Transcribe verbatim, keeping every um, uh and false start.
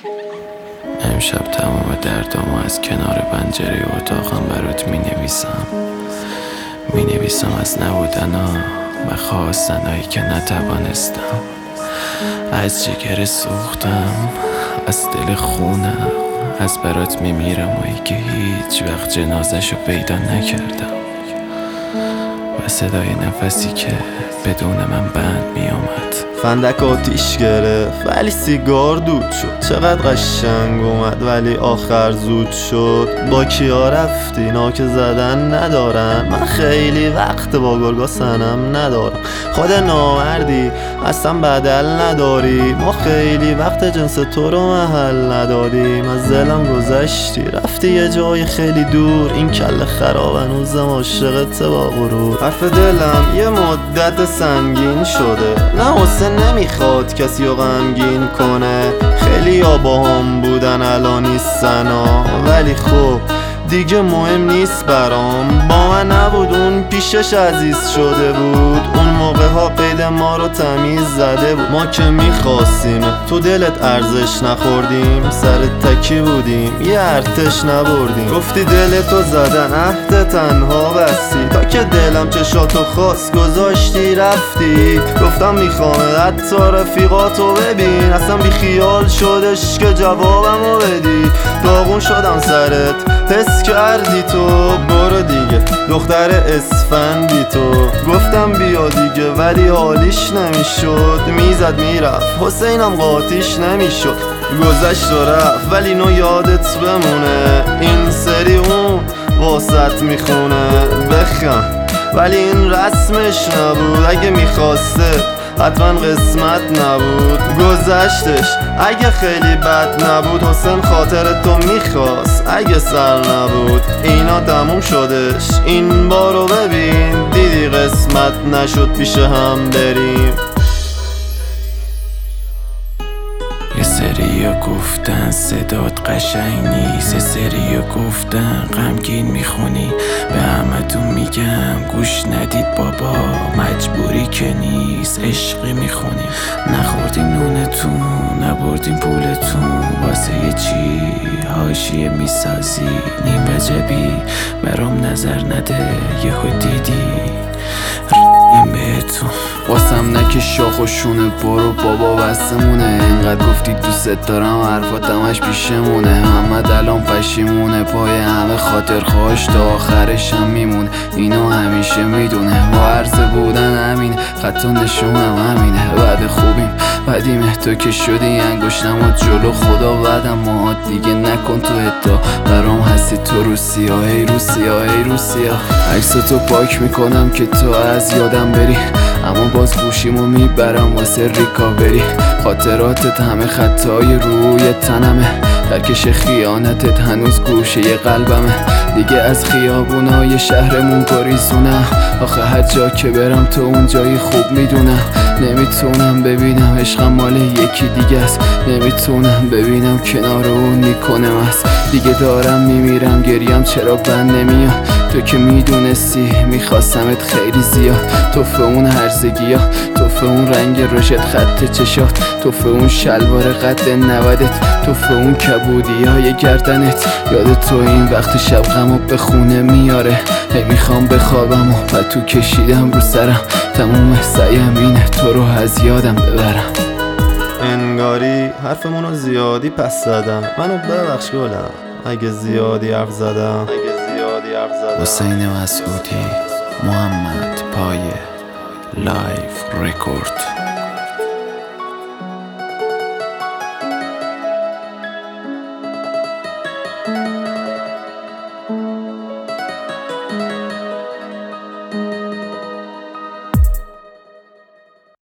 امشب تمام دردامو از کنار پنجره اتاقم برات می نویسم می نویسم از نبودنا و خواستنهایی که نتوانستم، از جگر سوختم، از دل خونم، از برات می میرم و ای که هیچ وقت جنازشو پیدا نکردم، و صدای نفسی که بدون من بند می آمد. فندک آتیش گرفت ولی سیگار دود شد، چقدر قشنگ اومد ولی آخر زود شد. با کیا رفتی؟ ناک زدن ندارن، من خیلی وقت با گرگا سنم ندارم. خود نامردی اصلا بدل نداری، ما خیلی وقت جنس تو رو محل ندادیم. از دلم گذشتی رفتی یه جای خیلی دور، این کل خراب هنوزم عاشقت با غرور. حرف دلم یه مدت سنگین شده، نه حسین نمیخواد کسی رو غمگین کنه. خیلی ها با هم بودن الان نیستن ها، ولی خب دیگه مهم نیست برام. با من نبود اون پیشش عزیز شده بود، اون موقع ها قید ما رو تمیز زده بود. ما که میخواستیم تو دلت ارزش نخوردیم، سر تکی بودیم یه ارتش نبردیم. گفتی دلتو زدن عهد تنها بستی، تا که دلم چشاتو خواست گذاشتی رفتی. گفتم میخوام حتی رفیقاتو ببین، اصلا بی خیال شدش که جوابمو بدی. داغون شدم سرت حس کردی تو، برو دیگه دختر اسفندی تو. گفتم بیا دیگه ولی حالیش نمیشد، میزد میرفت حسینم قاطیش نمیشد. گذشت و رفت ولی نو یادت بمونه، این سری اون واسط میخونه. بخم ولی این رسمش نبود، اگه میخواسته حتما قسمت نبود. گذشتش اگه خیلی بد نبود، حسین خاطر تو میخواست اگه سر نبود. اینا تموم شدش این بارو ببین، دیدی قسمت نشد پیش هم بریم. یه سریا گفتن صدات قشنگ نیست، یه سریا گفتن غمگین میخونی. به همتون میگم گوش ندید بابا، مجبوری که نیست عشقی میخونی. نخوردیم نونتون نبردیم پولتون، واسه یه چی حاشیه میسازی. نیم وجبی برام نظر نده، یهو دیدی این بهتون. واسم نکه شاخ و شونه، برو بابا بستمونه. اینقدر گفتی دوست دارم حرفات همش پیشمونه. محمد الان پشیمونه، پای همه خاطر خواهش تا آخرش هم میمونه. اینو همیشه میدونه با عرضه بودن همینه، خط و نشونم همینه. بعد خوبیم بدیمه، تو که شدی انگشتم و جلو خدا بعدم ما دیگه نکن تو ادعا. برام هستی تو رو سیاه، ای رو سیاه، ای رو سیاه. عکساتو پاک میکنم که تو از یادم بری، اما باز گوشیمو میبرم واسه ریکاوری. خاطراتت همه خطای روی تنمه، ترکش خیانتت هنوز گوشه ی قلبمه. دیگه از خیابونای شهرمون گریزونم، آخه هر جا که برم تو اون جایی خوب میدونم. نمیتونم ببینم عشقم مال یکی دیگه است، نمیتونم ببینم کنار اون میکنه مست. دیگه دارم میمیرم گریم چرا بند نمیاد، تو که میدونستی میخواستمت خیلی زیاد. توف اون هرزگی ها، توف اون رنگ رشت خط چشات، توف اون شلوار قد نودت، توف اون کبودی های گردنت. یاد تو این وقت شب غمو به خونه میاره، هی میخوام بخوابم و پتو کشیدم رو سرم. تموم سعیم اینه تو رو از یادم ببرم. انگاری حرفمونو زیادی پس زدم، منو ببخش گلم اگه زیادی حرف زدم. حسین مسعودی، محمد پایه، لایف رکورد.